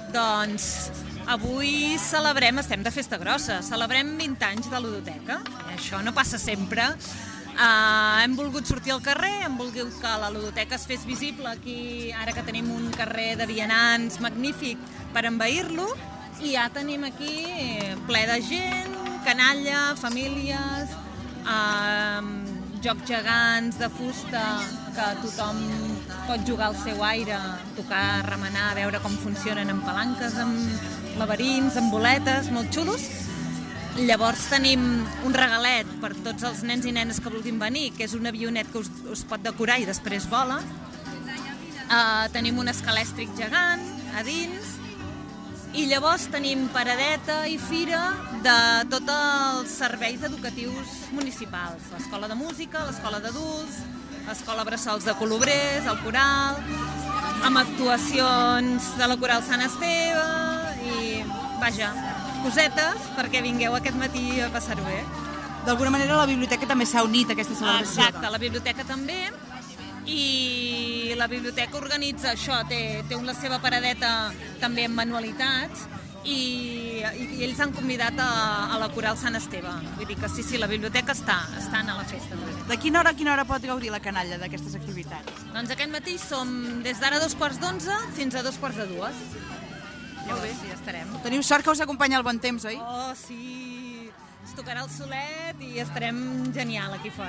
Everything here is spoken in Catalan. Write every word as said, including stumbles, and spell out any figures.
Doncs avui celebrem, estem de festa grossa, celebrem vint anys de ludoteca. Això no passa sempre. Uh, hem volgut sortir al carrer, hem volgut que la ludoteca es fes visible aquí, ara que tenim un carrer de vianants magnífic per envair-lo, i ja tenim aquí ple de gent, canalla, famílies, uh, jocs gegants de fusta que tothom pot jugar al seu aire, tocar, remenar, veure com funcionen amb palanques, amb laberints, amb boletes, molt xulos. Llavors tenim un regalet per tots els nens i nenes que vulguin venir, que és un avionet que us, us pot decorar i després vola. Uh, tenim un escalèstric gegant a dins, i llavors tenim paradeta i fira de tots els serveis educatius municipals. L'escola de música, l'escola d'adults, l'escola Bressols de Colobrers, el coral, amb actuacions de la coral Sant Esteve i, vaja, cosetes perquè vingueu aquest matí a passar-ho bé. D'alguna manera la biblioteca també s'ha unit a aquesta celebració. Exacte, la biblioteca també, i la biblioteca organitza això, té, té la seva paradeta també amb manualitats, i, i ells han convidat a, a la coral Sant Esteve. Vull dir que sí, sí, la biblioteca està, estan a la festa. De quina hora a quina hora pot gaudir la canalla d'aquestes activitats? Doncs aquest matí som des d'ara dos quarts d'onze fins a dos quarts de dues. Molt bé. Sí, estarem. Teniu sort que us acompanya el bon temps, oi? Oh, sí! Ens tocarà el solet i estarem genial aquí fora.